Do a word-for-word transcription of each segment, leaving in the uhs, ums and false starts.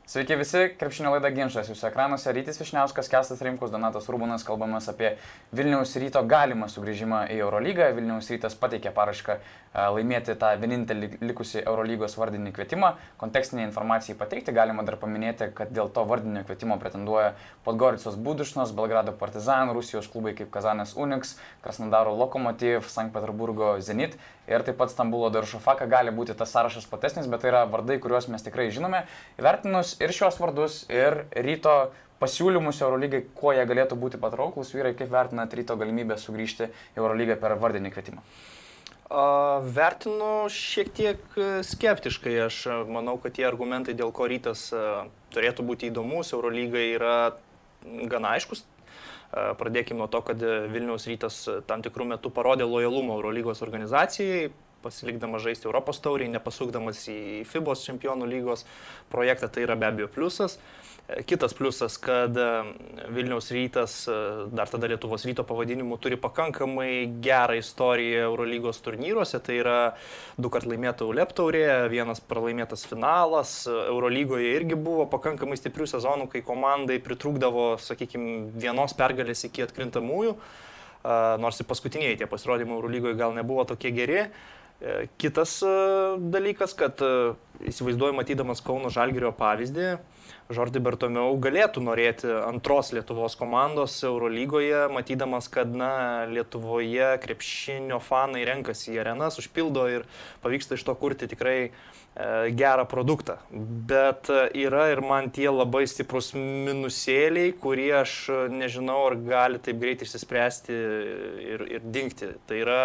Sveiki visi, krepšinio laida Ginčas. Jūsų ekranuose Rytis Vyšniauskas, Kęstas Rimkus, Donatas Urbonas. Kalbamės apie Vilniaus Ryto galimą sugrįžimą į Eurolygą. Vilniaus Rytas pateikė paraišką laimėti tą vienintelį likusį Eurolygos vardinį kvietimą. Kontekstinė informacijai pateikti galima dar paminėti, kad dėl to vardinio kvietimo pretenduoja Podgoricos Budušnos, Belgrado Partizan, Rusijos klubai kaip Kazanės Uniks, Krasnodaro Lokomotiv, Sankt Peterburgo Zenit ir taip pat Stambulo Darušafaka. Gali būti tas sąrašas platesnis, bet tai yra vardai, kuriuos mes tikrai žinome. Įvertinus ir šios vardus, ir Ryto pasiūlymus Eurolygai, kuo jie galėtų būti patrauklus, vyrai, kaip vertinat Ryto galimybę sugrįžti į Eurolygą per vardinį kvietimą? Uh, vertinu šiek tiek skeptiškai. Aš manau, kad tie argumentai, dėl ko Rytas uh, turėtų būti įdomus Eurolygai, yra gana aiškus. Uh, pradėkime nuo to, kad Vilniaus Rytas tam tikrų metų parodė lojalumą Eurolygos organizacijai, pasilikdamas žaisti Europos taurį, nepasukdamas į FIBOS čempionų lygos projektą, tai yra be abejo pliusas. Kitas pliusas, kad Vilniaus Rytas, dar tada Lietuvos Ryto pavadinimu, turi pakankamai gerą istoriją Eurolygos turnyruose, tai yra du kart laimėta ULEP taurė, vienas pralaimėtas finalas, Eurolygoje irgi buvo pakankamai stiprių sezonų, kai komandai pritrūkdavo, sakykime, vienos pergalės iki atkrintamųjų, nors ir paskutiniai tie pasirodymai Eurolygoje gal nebuvo tokie geri. Kitas dalykas, kad įsivaizduoju, matydamas Kauno Žalgirio pavyzdį, Jordi Bertomeu galėtų norėti antros Lietuvos komandos Eurolygoje, matydamas, kad na, Lietuvoje krepšinio fanai renkasi į arenas, užpildo ir pavyksta iš to kurti tikrai e, gerą produktą. Bet yra ir man tie labai stiprus minusėliai, kurie aš nežinau, ar gali taip greit išsispręsti ir, ir dingti. Tai yra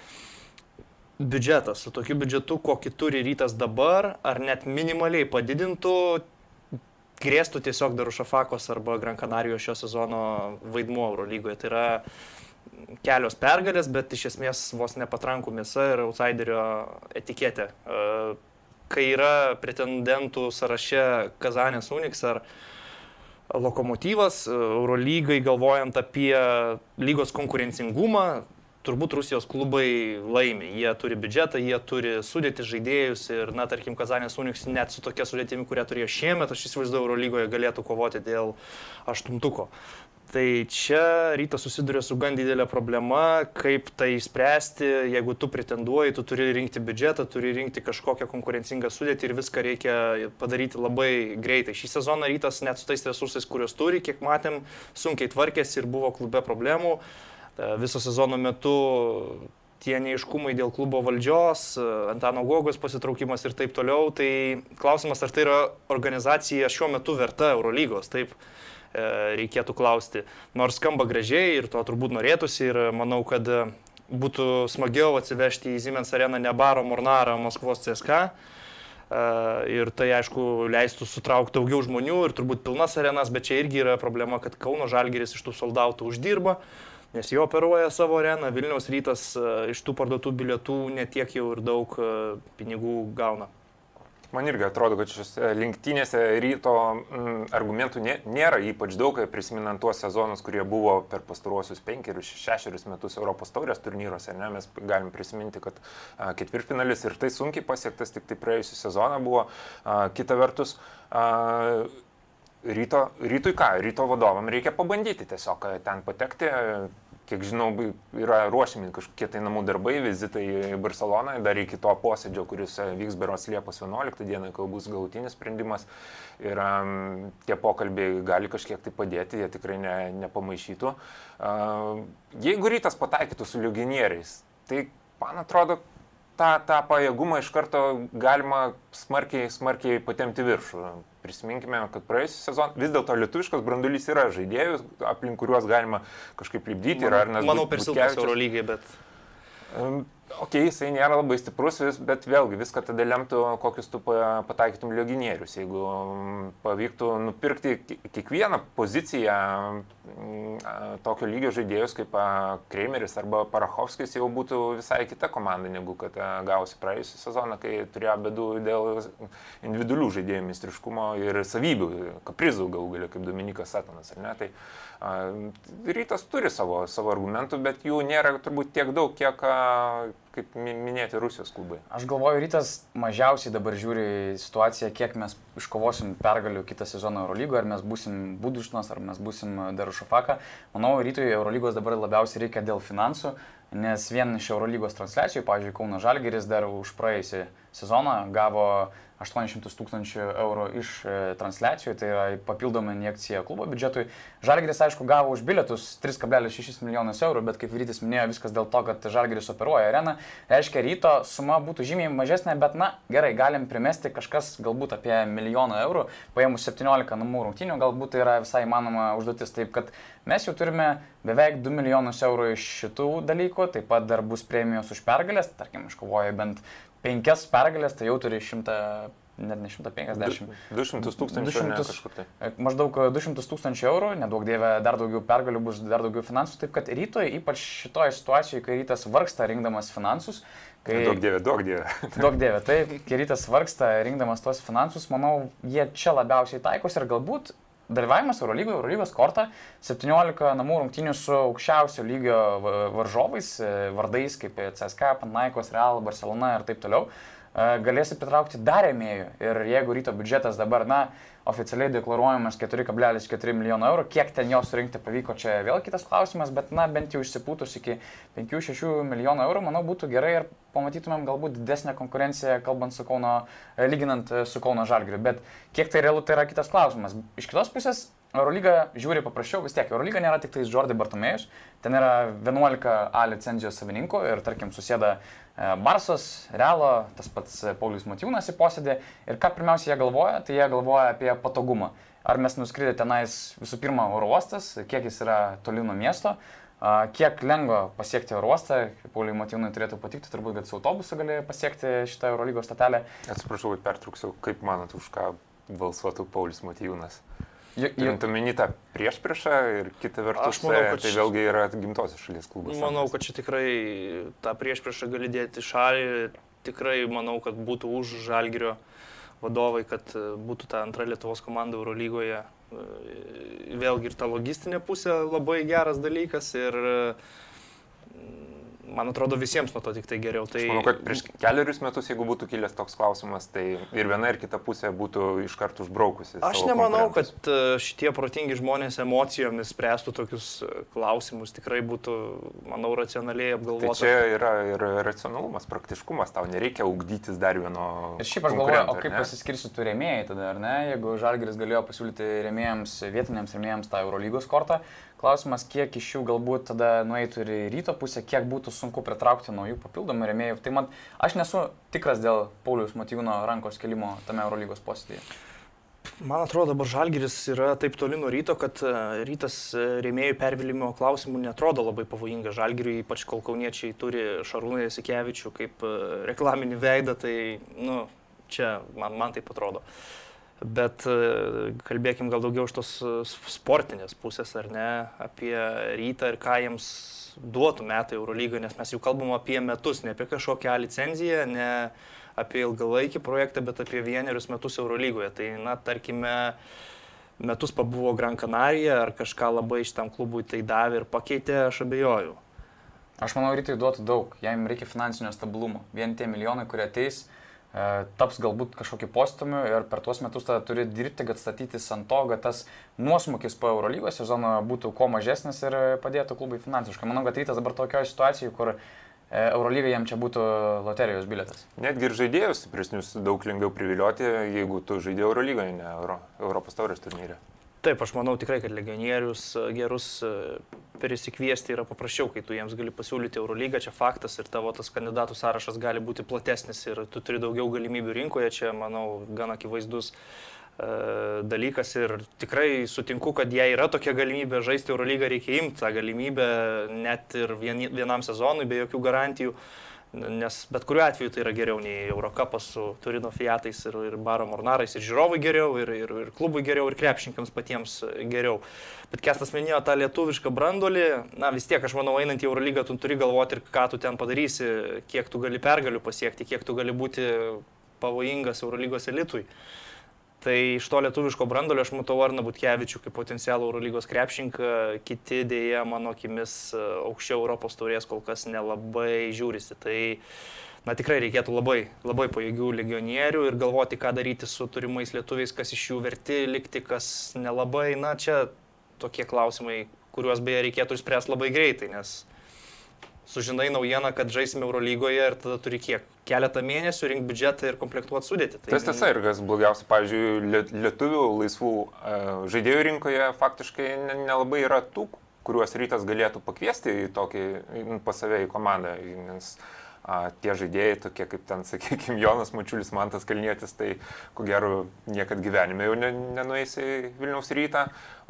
biudžetas. Su tokiu biudžetu, kokį turi Rytas dabar, ar net minimaliai padidintų, grėstų tiesiog Darušafakos arba Gran Canarijos šio sezono vaidmuo Eurolygoje. Tai yra kelios pergalės, bet iš esmės vos nepatrankų mėsa ir outsiderio etiketė. Kai yra pretendentų sąraše Kazanės Uniks ar Lokomotyvas, Eurolygai galvojant apie lygos konkurencingumą, turbūt Rusijos klubai laimi. Jie turi biudžetą, jie turi sudėti žaidėjus ir, na, tarkim, Kazanės Uniks net su tokia sudėtimi, kurią turėjo šiemet, aš įsivaizduoju, Eurolygoje galėtų kovoti dėl aštuntuko. Tai čia Rytas susiduria su gan didelė problema, kaip tai išspręsti. Jeigu tu pretenduoji, tu turi rinkti biudžetą, turi rinkti kažkokią konkurencingą sudėtį ir viską reikia padaryti labai greitai. Šį sezoną Rytas net su tais resursais, kuriuos turi, kiek matėm, sunkiai tvarkėsi ir buvo klube problemų. Viso sezono metu tie neiškumai dėl klubo valdžios, Antano Guogos pasitraukimas ir taip toliau, tai klausimas, ar tai yra organizacija šiuo metu verta Eurolygos, taip reikėtų klausti. Nors skamba gražiai ir to turbūt norėtųsi ir manau, kad būtų smagiau atsivežti į Siemens areną ne Baro Mornarą, Maskvos C S K A. Ir tai, aišku, leistų sutraukti daugiau žmonių ir turbūt pilnas arenas, bet čia irgi yra problema, kad Kauno Žalgiris iš tų soldautų uždirba, nes jie operuoja savo areną, Vilniaus Rytas iš tų parduotų bilietų netiek jau ir daug pinigų gauna. Man irgi atrodo, kad šiose lenktynėse Ryto mm, argumentų nė, nėra ypač daug, prisiminant tuos sezonus, kurie buvo per pastaruosius penkerius, šešerius metus Europos taurės turnyruose. Ne? Mes galim prisiminti, kad a, ketvirtfinalis ir tai sunkiai pasiektas, tik tai praėjusią sezoną buvo. A, kita vertus, a, Ryto, rytui ką? Ryto vadovam reikia pabandyti tiesiog ten patekti. Kiek žinau, yra ruošiami kažkokie tai namų darbai, vizitai į Barceloną, dar iki to posėdžio, kuris vyks berods Liepos vienuoliktą dieną, kai bus galutinis sprendimas. Ir um, tie pokalbiai gali kažkiek tai padėti, jie tikrai ne, nepamaišytų. Uh, jeigu Rytas pataikytų su legionieriais, tai man atrodo, tą, tą pajėgumą iš karto galima smarkiai, smarkiai patemti viršų. Prisiminkime, kad praėjusią sezoną vis dėlto lietuviškas branduolys yra žaidėjų, aplink kuriuos galima kažkaip lipdyti. Manau, Arnas manau per silpnas Eurolygai, bet... Um, ok, jisai nėra labai stiprus, bet vėlgi viską tada lemtų, kokius tu pataikytum legionierius. Jeigu pavyktų nupirkti kiekvieną poziciją tokio lygio žaidėjus kaip Kreimeris arba Parachovskis, jau būtų visai kita komanda, negu kad gausi praėjusią sezoną, kai turėjo bėdų dėl individualių žaidėjų meistriškumo ir savybių, kaprizų galų galia, kaip Dominikas Satonas, ar ne? Tai Rytas turi savo, savo argumentų, bet jų nėra turbūt tiek daug, kiek kaip minėti Rusijos klubai? Aš galvoju, Rytas mažiausiai dabar žiūri situaciją, kiek mes iškovosim pergalių kitą sezoną Eurolygoje, ar mes būsim Budušnas, ar mes būsim Darušafaka. Manau, Rytui Eurolygos dabar labiausiai reikia dėl finansų, nes vien iš Eurolygos transliacijų, pavyzdžiui, Kauno Žalgiris dar už praėjusią sezoną gavo aštuonis šimtus tūkstančių eurų iš transliacijų, tai yra papildoma injekcija klubo biudžetui. Žalgiris, aišku, gavo už bilietus tris kablelis šešis milijonus eurų, bet kaip Rytis minėjo, viskas dėl to, kad Žalgiris operuoja areną. Reiškia, Ryto suma būtų žymiai mažesnė, bet na, gerai, galim primesti kažkas galbūt apie milijoną eurų, paėmus septyniolika namų rungtynių, galbūt tai yra visai įmanoma užduotis. Taip kad mes jau turime beveik du milijonus eurų iš šitų dalykų, taip pat dar bus premijos už pergalės, tarkim, iškovoja bent penkias pergalės, tai jau turi šimtą, net ne šimtą penkiasdešimt. du šimtus tūkstančių ne kažkur tai. Maždaug du šimtus tūkstančių eurų, nedaug dievė, dar daugiau pergalių bus, dar daugiau finansų, taip kad Rytoj, ypač šitoje situacijoje, kai Rytas vargsta rinkdamas finansus, kai... Daug dievė, daug dievė. Daug dievė, taip, kai Rytas vargsta rinkdamas tos finansus, manau, jie čia labiausiai taikos ir galbūt dalyvavimas Eurolygoje, Eurolygos korta, septyniolika namų rungtynių su aukščiausio lygio varžovais, vardais kaip C S K, Panathinaikos, Real, Barcelona ir taip toliau, galėsi pritraukti dar rėmėjų. Ir jeigu Ryto biudžetas dabar, na, oficialiai deklaruojamas keturi kablelis keturi milijono eurų, kiek ten jo surinkti pavyko, čia vėl kitas klausimas, bet, na, bent jau išsipūtus iki penkių šešių milijonų eurų, manau, būtų gerai ir pamatytumėm galbūt didesnę konkurenciją, kalbant su Kauno, lyginant su Kauno Žalgiriu. Bet kiek tai realu, tai yra kitas klausimas. Iš kitos pusės, Eurolyga žiūri paprasčiau, vis tiek, Eurolyga nėra tik tais Jordi Bartomėjus, ten yra vienuolika A licenzijos savininkų ir, tarkim, susėda Barsos, Realo, tas pats Paulius Motiejūnas į posėdį ir ką pirmiausia jie galvoja, tai jie galvoja apie patogumą. Ar mes nuskridę tenais visų pirma oro uostas, kiek jis yra toli nuo miesto, kiek lengva pasiekti oro uostą, Pauliui Motiejūnui turėtų patikti, turbūt, kad su autobusu gali pasiekti šitą Eurolygos stotelę. Atsiprašau, kad pertrauksiu, kaip manot, už ką balsuotų Paulius Motiejūnas? J- Turint omeny tą priešpriešą ir kita vertus, manau, tai ši... vėlgi yra gimtosios šalies klubas. Manau, kad čia tikrai tą priešpriešą gali dėti šalį, tikrai manau, kad būtų už Žalgirio vadovai, kad būtų ta antra Lietuvos komanda Eurolygoje. Vėlgi ir ta logistinė pusė labai geras dalykas ir man atrodo visiems nuo to tik tai geriau. Tai... Aš manau, kad prieš keliarius metus, jeigu būtų kilęs toks klausimas, tai ir viena ir kita pusė būtų iš karto užbraukusi. Aš nemanau, kad šitie protingi žmonės emocijomis spręstų tokius klausimus. Tikrai būtų, manau, racionaliai apgalvota. Tai čia yra ir racionalumas, praktiškumas, tau nereikia ugdytis dar vieno. Ir šiaip aš galvoju, o kaip pasiskirstytų rėmėjai tada, ar ne? Jeigu Žalgiris galėjo pasiūlyti rėmėjams, vietiniams rėmėjams tą Eurolygos kortą, klausimas, kiek iš jų galbūt tada nueitų ir į Ryto pusę, kiek būtų sunku pritraukti naujų papildomų rėmėjų. Tai man, aš nesu tikras dėl Pauliaus Motiejūno rankos kelimo tame Eurolygos posėdyje. Man atrodo, dabar Žalgiris yra taip toli nuo Ryto, kad Rytas rėmėjų pervilimo klausimų netrodo labai pavojinga Žalgiriui, ypač kol kauniečiai turi Šarūną Jasikevičių kaip reklaminį veidą, tai nu, čia man, man taip atrodo. Bet kalbėkim gal daugiau iš tos sportinės pusės, ar ne, apie Rytą ir ką jiems duotų metai Eurolygoje, nes mes jau kalbam apie metus, ne apie kažkokią licenciją, ne apie ilgalaikį projektą, bet apie vienerius metus Eurolygoje. Tai, na, tarkime, metus pabuvo Gran Canaria, ar kažką labai šitam klubui tai davė ir pakeitė, aš abejoju. Aš manau, Rytui duotų daug, jam reikia finansinio stabilumo. Vien tie milijonai, kurie ateis, taps galbūt kažkokį postumių ir per tuos metus tada turi dirbti, kad statytis ant to, kad tas nuosmukis po Eurolygos sezono būtų kuo mažesnis ir padėtų klubui finansiškai. Manau, kad Rytas dabar tokioje situacijoje, kur Eurolyga jam čia būtų loterijos bilietas. Netgi ir žaidėjus stipresnius daug lengviau privilioti, jeigu tu žaidėjai Eurolygoje, ne Euro, Europos taurės turnyre. Taip, aš manau tikrai, kad legionierius gerus prisikviesti yra paprasčiau, kai tu jiems gali pasiūlyti Eurolygą, čia faktas ir tavo tas kandidatų sąrašas gali būti platesnis ir tu turi daugiau galimybių rinkoje, čia, manau, gan akivaizdus dalykas ir tikrai sutinku, kad jei yra tokia galimybė žaisti Eurolygą, reikia imti tą galimybę net ir vien, vienam sezonui be jokių garantijų. Nes bet kuriuo atveju tai yra geriau nei Eurocapas su Turino Fiatais ir, ir Baro Mornarais, ir žiūrovui geriau, ir, ir, ir klubui geriau, ir krepšininkams patiems geriau. Bet Kestas minėjo tą lietuvišką branduolį, na vis tiek, aš manau, einant į Eurolygą, tu turi galvoti ir ką tu ten padarysi, kiek tu gali pergalių pasiekti, kiek tu gali būti pavojingas Eurolygos elitui. Tai iš to lietuviško brandolio aš matau Arną Butkevičių kaip potencialų Eurolygos krepšininką, kiti dėja mano akimis aukščiau Europos taurės kol kas nelabai žiūrisi. Tai na, tikrai reikėtų labai, labai pajėgių legionierių ir galvoti, ką daryti su turimais lietuviais, kas iš jų verti likti, kas nelabai. Na, čia tokie klausimai, kuriuos beje reikėtų išspręsti labai greitai, nes sužinai naujieną, kad žaisime Eurolygoje ir tada turi kiek? Keletą mėnesių rinkti biudžetą ir komplektuoti sudėti. Tai tas tiesa ir kas blogiausia, pavyzdžiui, lietuvių laisvų žaidėjų rinkoje faktiškai nelabai yra tų, kuriuos Rytas galėtų pakviesti į tokį pas save į komandą, nes a, tie žaidėjai, tokie kaip ten, sakykime, Jonas Mačiulis, Mantas Kalnietis, tai ko gero niekad gyvenime jau ne, nenueis į Vilniaus Rytą,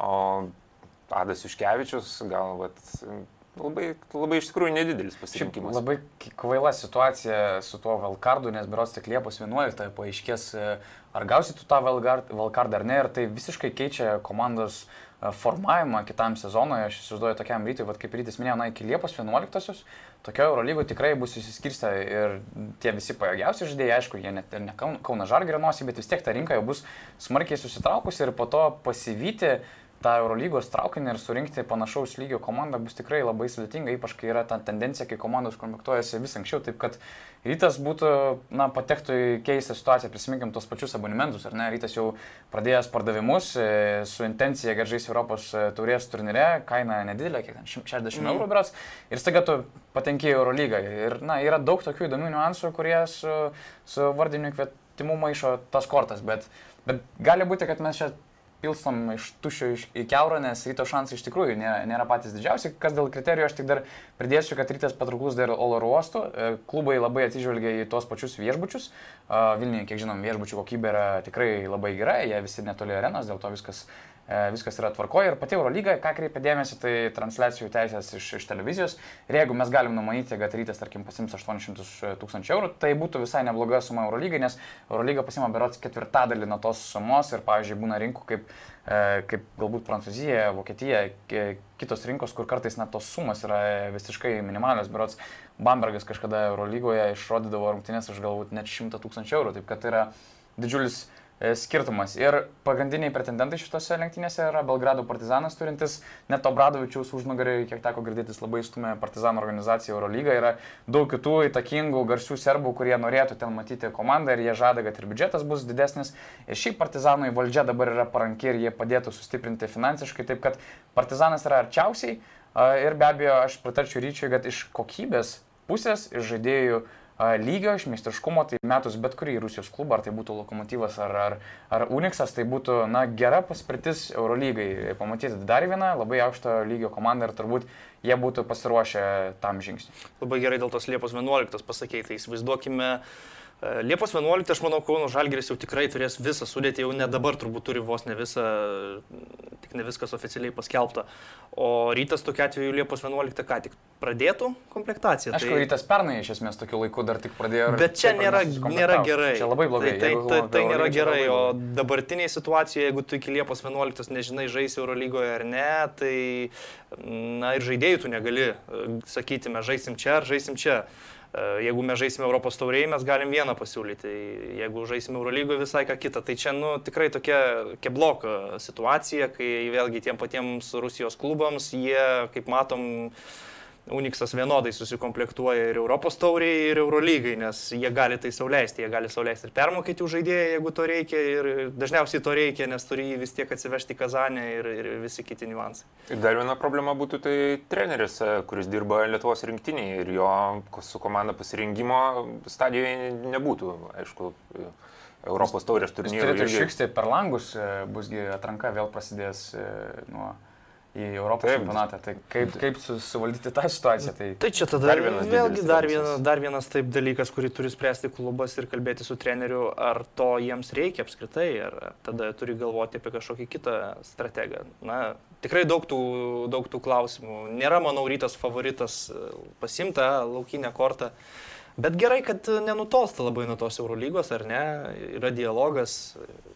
o Adas Juškevičius gal vat, Labai, labai iš tikrųjų nedidelis pasirinkimas. Šiaip labai kvaila situacija su tuo Valkardu, nes berods tik Liepos vienuoliktąją paaiškės, ar gausi tu tą Valkardą ar ne, ir tai visiškai keičia komandos formavimą kitam sezonui. Aš įsivaizduoju tokiam Rytui, vat kaip Rytis minėjo, na, iki Liepos vienuoliktosios tokio Eurolygoje tikrai bus įsiskirstę ir tie visi pajėgiausi žaidėjai, aišku, jie net ir ne Kauno Žalgirio nosį, bet vis tiek ta rinka jau bus smarkiai susitraukusi ir po to pasivyti tą Eurolygos traukinį ir surinkti panašaus lygio komandą bus tikrai labai sudėtinga, ypač kai yra ta tendencija, kai komandos kontaktuojasi vis anksčiau, taip kad Rytas būtų, na, patektų į keistą situaciją, prisiminkim tos pačius abonementus, ar ne, Rytas jau pradėjęs pardavimus su intencija, kad žais Europos taurės turnyre, kaina nedidelė, kiek ten šešiasdešimt eurų berods, ir staiga tu patenki į Eurolygą. Ir, na, yra daug tokių įdomių niuansų, kurie su, su vardiniu kvietimu maišo tas kortas, bet, bet gali būti, kad mes čia pilstam iš tuščio į keurą, nes Ryto šansai iš tikrųjų nėra, nėra patys didžiausi. Kas dėl kriterijų, aš tik dar pridėsiu, kad Rytas patrauklus dar oro uostų. Klubai labai atsižvelgia į tuos pačius viešbučius. Vilniuje, kiek žinom, viešbučių kokybė yra tikrai labai gera, jie visi netoli arenos, dėl to viskas, viskas yra tvarkoje. Ir pati Eurolyga, ką kreipia dėmesį, tai transliacijų teisės iš, iš televizijos. Ir jeigu mes galim numanyti, kad Rytas, tarkim, pasims aštuonis šimtus tūkstančių eurų, tai būtų visai nebloga suma Eurolygai, nes Eurolyga pasima berods ketvirtadalį nuo tos sumos ir, pavyzdžiui, būna rinkų kaip, kaip galbūt Prancūzija, Vokietija, kitos rinkos, kur kartais net tos sumas yra visiškai minimalios. Berods Bambergas kažkada Eurolygoje išrodydavo rungtynės už galbūt net šimtą tūkstančių eurų, taip kad tai yra didžiulis skirtumas. Ir pagrindiniai pretendentai šitose lenktynėse yra Belgrado Partizanas turintis, net Obradovičiaus užnugarį, kiek teko girdėtis, labai stumė Partizano organizacija Eurolygą. Yra daug kitų įtakingų, garsių serbų, kurie norėtų ten matyti komandą ir jie žada, kad ir biudžetas bus didesnis. Ir šiaip Partizanui valdžia dabar yra paranki ir jie padėtų sustiprinti finansiškai, taip kad Partizanas yra arčiausiai. Ir be abejo, aš pritarčiau Ryčiui, kad iš kokybės pusės, iš žaidėjų lygio, iš meistriškumo, tai metus bet kurį Rusijos klubą, ar tai būtų Lokomotyvas ar, ar, ar Uniksas, tai būtų, na, gera paspirtis Eurolygai pamatyti dar vieną labai aukšto lygio komandą ir turbūt jie būtų pasiruošę tam žingsniui. Labai gerai dėl tos Liepos vienuoliktos pasakei, tai įsivaizduokime, Liepos vienuoliktą, aš manau, Kauno Žalgiris jau tikrai turės visą sudėtį, jau ne dabar turbūt turi vos ne visą, tik ne viskas oficialiai paskelbta. O Rytas tokiu atveju Liepos vienuoliktą ką tik pradėtų komplektaciją. Aišku, tai Rytas pernai iš esmės tokiu laiku dar tik pradėjo. Bet čia nėra, nėra gerai. Čia labai blogai. Tai, tai, tai, tai nėra gerai, o dabartiniai situacijoje, jeigu tu iki Liepos vienuoliktos nežinai, žaisi Eurolygoje ar ne, tai na, ir žaidėjų tu negali sakyti, mes žaisim čia ar žaisim čia. Jeigu mes žaisime Europos taurėje, mes galim vieną pasiūlyti, jeigu žaisime Eurolygoje visai ką kitą. Tai čia nu, tikrai tokia kebloka situacija, kai vėlgi tiem patiems Rusijos klubams, jie, kaip matom, Uniksas vienodai susikomplektuoja ir Europos taurėje, ir Eurolygai, nes jie gali tai sauliaisti, jie gali sauliaisti ir permokėti už žaidėją, jeigu to reikia, ir dažniausiai to reikia, nes turi jį vis tiek atsivežti į Kazanę ir, ir visi kiti niuansai. Ir dar viena problema būtų tai treneris, kuris dirba Lietuvos rinktinėje ir jo su komanda pasirengimo stadijoje nebūtų, aišku, Europos taurės turnyrų. Jis turėtų išvykti per langus, busgi atranka vėl prasidės nuo į Europos čempionatą. Tai kaip, kaip suvaldyti tą situaciją? Tai, tai čia tada dar vienas, vėlgi dar, viena, dar vienas taip dalykas, kurį turi spręsti klubas ir kalbėti su treneriu, ar to jiems reikia apskritai, ar tada turi galvoti apie kažkokį kitą strategą. Na, tikrai daug tų, daug tų klausimų. Nėra, manau, Rytas favoritas pasimta laukinę kortą, bet gerai, kad nenutolsta labai nuo tos Eurolygos, ar ne? Yra dialogas.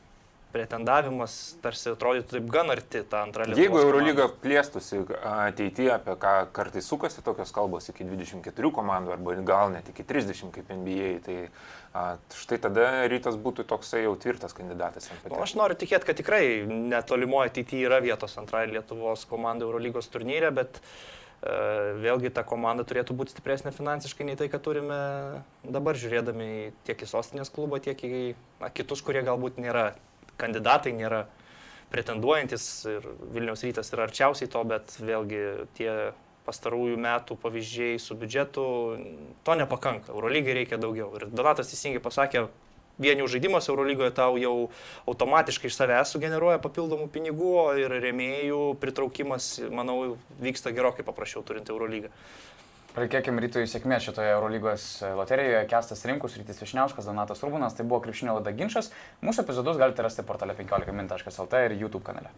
pretendavimas tarsi atrodytų taip gan arti tą antrą Lietuvos. Jeigu Eurolyga plėstųsi ateityje, apie ką kartais sukasi tokios kalbos iki dvidešimt keturių komandų arba gal net iki trisdešimt kaip N B A, tai a, štai tada Rytas būtų toksai jau tvirtas kandidatas. Nu, aš noriu tikėti, kad tikrai netolimoje ateityje yra vietos antrai Lietuvos komandai Eurolygos turnyre, bet e, vėlgi ta komanda turėtų būti stipresnė finansiškai nei tai, kad turime dabar žiūrėdami tiek į sostinės klubą, tiek į na, kitus, kurie galbūt nėra kandidatai, nėra pretenduojantis ir Vilniaus Rytas yra arčiausiai to, bet vėlgi tie pastarųjų metų pavyzdžiai su biudžetu, to nepakanka. Eurolygai reikia daugiau. Ir Donatas teisingai pasakė, vienių žaidimas Eurolygoje tau jau automatiškai iš savęs sugeneruoja papildomų pinigų ir rėmėjų pritraukimas, manau, vyksta gerokai paprasčiau turint Eurolygą. Reikėkim Rytui sėkmės šitoje Eurolygos loterijoje. Kestas Rimkus, Rytis Vyšniauskas, Donatas Urbonas. Tai buvo Krepšinio laida Ginčas. Mūsų epizodus galite rasti portale penkiolika min taškas el t ir YouTube kanale.